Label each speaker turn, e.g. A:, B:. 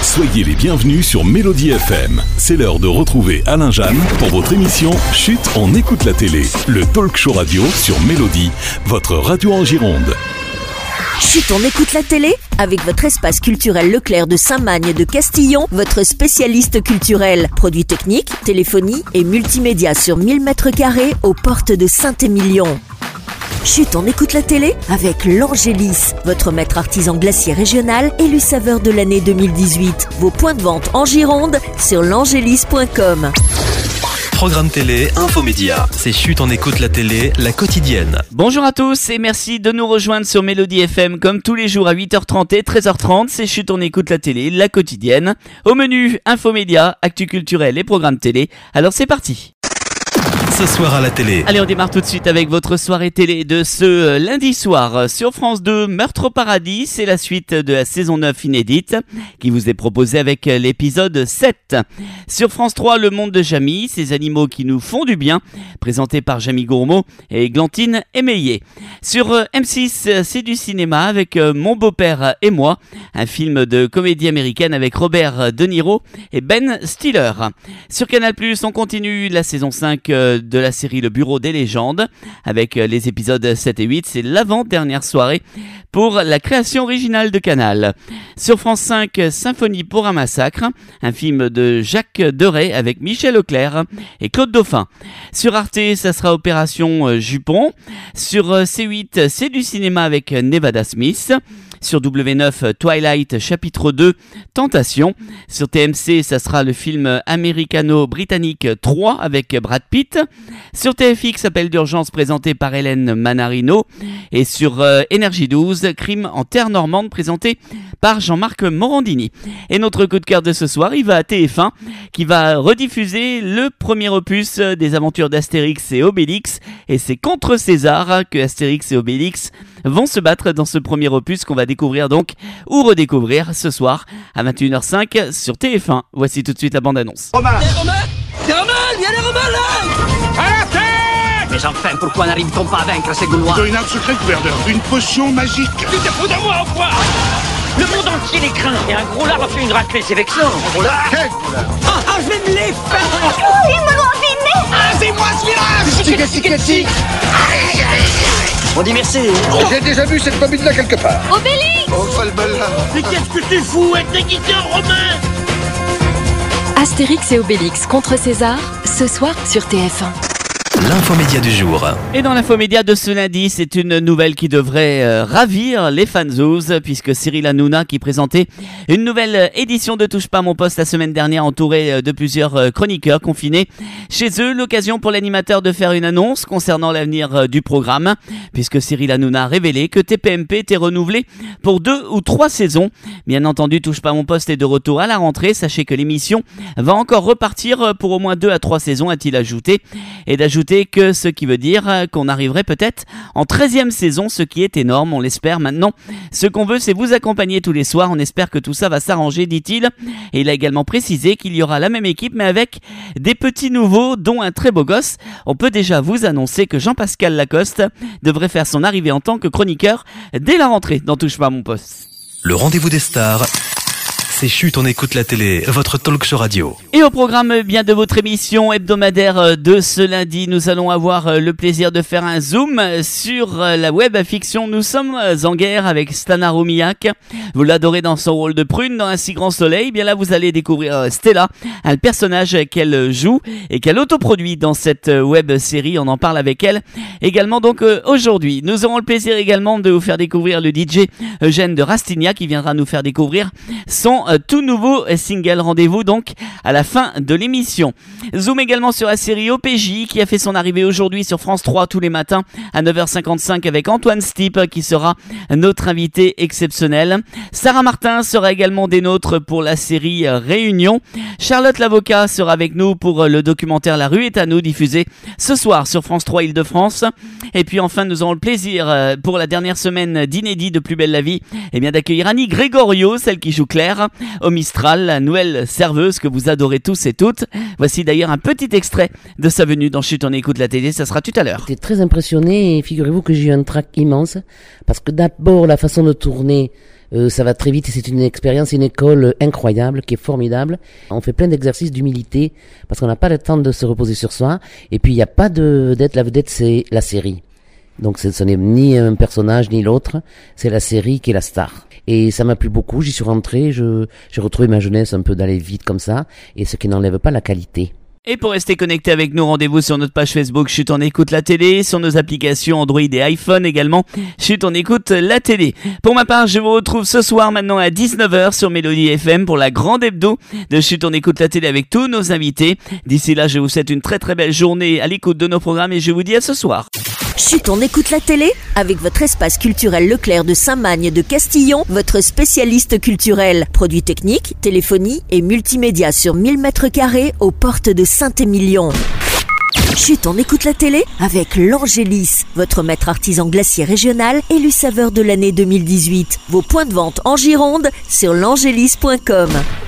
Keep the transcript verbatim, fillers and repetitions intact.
A: Soyez les bienvenus sur Mélodie F M. C'est l'heure de retrouver Alain Jeanne pour votre émission Chut, on écoute la télé. Le talk show radio sur Mélodie, votre radio en Gironde.
B: Chut, on écoute la télé avec votre espace culturel Leclerc de Saint-Magne de Castillon, votre spécialiste culturel. Produits techniques, téléphonie et multimédia sur mille mètres carrés aux portes de Saint-Émilion. Chut, on écoute la télé avec l'Angélis, votre maître artisan glacier régional élu saveur de l'année deux mille dix-huit. Vos points de vente en Gironde sur l'angélis point com.
C: Programme télé, infomédia. C'est Chut, on écoute la télé, la quotidienne.
D: Bonjour à tous et merci de nous rejoindre sur Mélodie F M comme tous les jours à huit heures trente et treize heures trente. C'est Chut, on écoute la télé, la quotidienne. Au menu, infomédia, actu culturel et programme télé. Alors c'est parti.
C: Ce soir à la télé.
D: Allez, on démarre tout de suite avec votre soirée télé de ce lundi soir. Sur France deux, Meurtre au paradis, c'est la suite de la saison neuf inédite qui vous est proposée avec l'épisode sept. Sur France trois, Le Monde de Jamie, ces animaux qui nous font du bien, présenté par Jamie Gourmaud et Glantine Émeillé. Sur M six, c'est du cinéma avec Mon beau-père et moi, un film de comédie américaine avec Robert De Niro et Ben Stiller. Sur Canal plus, on continue la saison cinq de la série Le Bureau des légendes avec les épisodes sept et huit. C'est l'avant-dernière soirée pour la création originale de Canal. Sur France cinq, Symphonie pour un massacre, un film de Jacques Deray avec Michel Leclerc et Claude Dauphin. Sur Arte, ça sera Opération Jupon. Sur C huit, c'est du cinéma avec Nevada Smith. Sur W neuf, Twilight, chapitre deux, Tentation. Sur T M C, ça sera le film américano-britannique trois avec Brad Pitt. Sur T F X, Appel d'urgence présenté par Hélène Manarino. Et sur euh, Énergie douze, Crime en terre normande présenté par Jean-Marc Morandini. Et notre coup de cœur de ce soir, il va à T F un qui va rediffuser le premier opus des aventures d'Astérix et Obélix. Et c'est contre César que Astérix et Obélix vont se battre dans ce premier opus qu'on va découvrir donc ou redécouvrir ce soir à vingt et une heures cinq sur T F un. Voici tout de suite la bande-annonce.
E: Romain Les Romains Les Romains Il y a les Romains là À la tête. Mais enfin, pourquoi n'arrive-t-on pas à vaincre ces Gaulois?
F: Une arme secrète, gouverneur, une potion magique.
E: Tu te fous de moi, au poids. Le monde entier les craint. Et un gros lard a fait une raclée, c'est vexant.
F: Gros lard Quel gros lard?
E: Ah, ah, je vais me les faire.
G: Oh, ils me l'ont enviné.
E: Ah, c'est moi ce village.
F: Tic, tic, tic.
E: On dit merci.
F: J'ai déjà vu cette bobine-là quelque part.
G: Obélix.
F: Oh, Falbala.
E: Mais qu'est-ce que tu fous? Être déguisé en romain?
H: Astérix et Obélix contre César, ce soir sur T F un.
C: L'infomédia du jour.
D: Et dans l'infomédia de ce lundi, c'est une nouvelle qui devrait euh, ravir les fanzous, puisque Cyril Hanouna, qui présentait une nouvelle édition de Touche pas à mon poste la semaine dernière, entouré de plusieurs euh, chroniqueurs confinés chez eux, l'occasion pour l'animateur de faire une annonce concernant l'avenir euh, du programme, puisque Cyril Hanouna a révélé que T P M P était renouvelé pour deux ou trois saisons. Bien entendu, Touche pas à mon poste est de retour à la rentrée. Sachez que l'émission va encore repartir pour au moins deux à trois saisons, a-t-il ajouté, et d'ajouter que ce qui veut dire qu'on arriverait peut-être en treizième saison, ce qui est énorme, on l'espère maintenant. Ce qu'on veut, c'est vous accompagner tous les soirs, on espère que tout ça va s'arranger, dit-il. Et il a également précisé qu'il y aura la même équipe, mais avec des petits nouveaux, dont un très beau gosse. On peut déjà vous annoncer que Jean-Pascal Lacoste devrait faire son arrivée en tant que chroniqueur dès la rentrée dans Touche pas à mon poste.
C: Le rendez-vous des stars. C'est Chut, on écoute la télé, votre talk show radio.
D: Et au programme bien de votre émission hebdomadaire de ce lundi, nous allons avoir le plaisir de faire un zoom sur la web fiction. Nous sommes en guerre avec Stana Roumiak. Vous l'adorez dans son rôle de prune dans Un si grand soleil. Bien là, vous allez découvrir Stella, un personnage qu'elle joue et qu'elle autoproduit dans cette web série. On en parle avec elle également donc aujourd'hui. Nous aurons le plaisir également de vous faire découvrir le D J Eugène de Rastignac qui viendra nous faire découvrir son tout nouveau single. Rendez-vous donc à la fin de l'émission. Zoom également sur la série O P J qui a fait son arrivée aujourd'hui sur France trois tous les matins à neuf heures cinquante-cinq avec Antoine Stipe qui sera notre invité exceptionnel. Sarah Martin sera également des nôtres pour la série Réunion. Charlotte Lavocat sera avec nous pour le documentaire La rue est à nous diffusé ce soir sur France trois Île-de-France. Et puis enfin nous aurons le plaisir pour la dernière semaine d'inédit de Plus belle la vie et bien d'accueillir Annie Grégorio, celle qui joue Claire au Mistral, la nouvelle serveuse que vous adorez tous et toutes. Voici d'ailleurs un petit extrait de sa venue dans Chut, on écoute la télé, ça sera tout à l'heure.
I: J'étais très impressionné et figurez-vous que j'ai eu un trac immense parce que d'abord la façon de tourner Euh, ça va très vite et c'est une expérience, une école incroyable qui est formidable. On fait plein d'exercices d'humilité parce qu'on n'a pas le temps de se reposer sur soi. Et puis il n'y a pas de vedette, la vedette c'est la série. Donc ce n'est ni un personnage ni l'autre, c'est la série qui est la star. Et ça m'a plu beaucoup, j'y suis rentré, je, j'ai retrouvé ma jeunesse un peu d'aller vite comme ça, et ce qui n'enlève pas la qualité.
D: Et pour rester connecté avec nous, rendez-vous sur notre page Facebook Chut on écoute la télé, sur nos applications Android et iPhone également, Chut on écoute la télé. Pour ma part, je vous retrouve ce soir maintenant à dix-neuf heures sur Mélodie F M pour la grande hebdo de Chut on écoute la télé avec tous nos invités. D'ici là, je vous souhaite une très très belle journée à l'écoute de nos programmes et je vous dis à ce soir.
B: Chut, on écoute la télé avec votre espace culturel Leclerc de Saint-Magne de Castillon, votre spécialiste culturel. Produits techniques, téléphonie et multimédia sur mille mètres carrés aux portes de Saint-Émilion. Chut, on écoute la télé avec l'Angélis, votre maître artisan glacier régional élu saveur de l'année deux mille dix-huit. Vos points de vente en Gironde sur l'angélis point com.